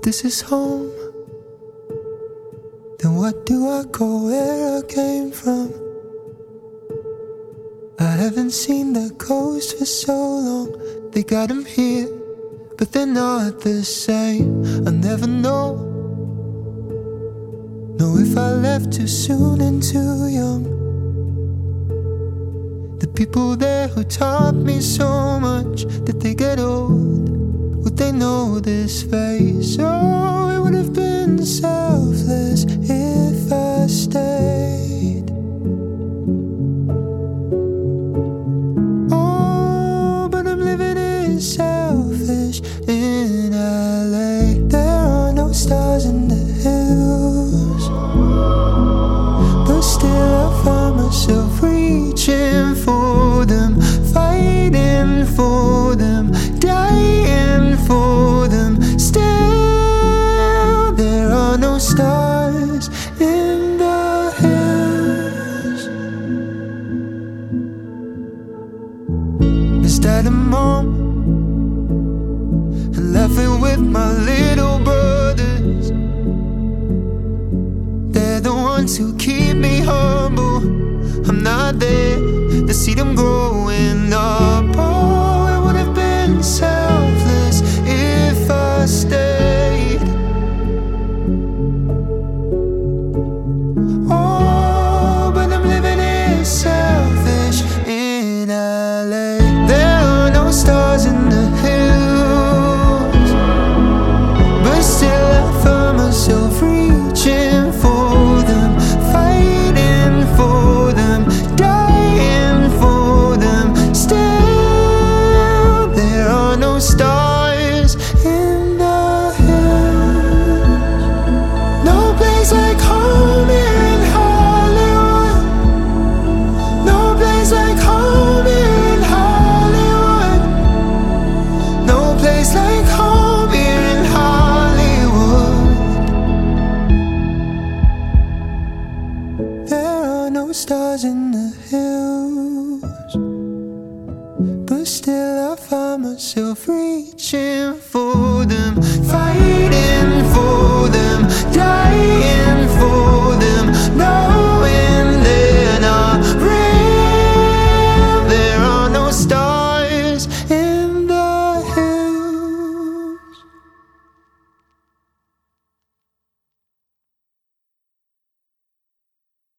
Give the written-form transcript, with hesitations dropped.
this is home, then what do I call where I came from? I haven't seen the coast for so long. They got them here, but they're not the same. I'll never know if I left too soon and too young. The people there who taught me so much, did they get old? Would they know this face? Oh, it would have been selfless if I stayed. Oh, but I'm living in selfish in LA. There are no stars in the hills, but still I find myself reaching for them, fighting for them, dying for them. Still, there are no stars in the hills. Is that a mom? And laughing with my little brothers. They're the ones who keep me humble. I'm not there to see them growing up. Oh, it would have been selfless if I stayed. Oh, but I'm living in selfish in LA. There are no stars in the hills, but still I find myself reaching for them, fighting for them, dying for them. Still, there are no stars in the hills. No place like home here in Hollywood. No place like home here in Hollywood. No place like home here in Hollywood. There are no stars in the hills, but still I find myself reaching for them, fighting